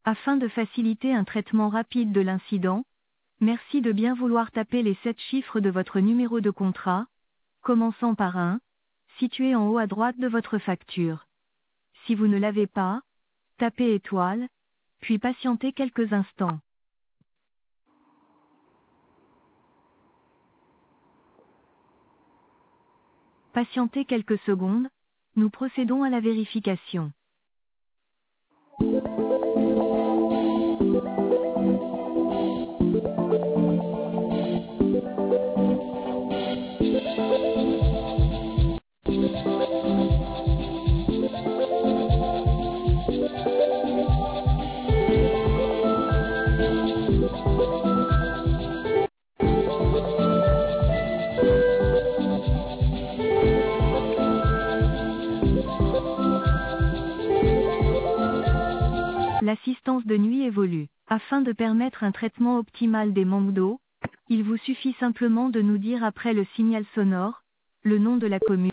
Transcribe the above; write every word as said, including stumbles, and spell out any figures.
Afin de faciliter un traitement rapide de l'incident, merci de bien vouloir taper les sept chiffres de votre numéro de contrat, commençant par un, situé en haut à droite de votre facture. Si vous ne l'avez pas, tapez étoile, puis patientez quelques instants. Patientez quelques secondes, nous procédons à la vérification. L'assistance de nuit évolue. Afin de permettre un traitement optimal des manques d'eau, il vous suffit simplement de nous dire après le signal sonore, le nom de la commune.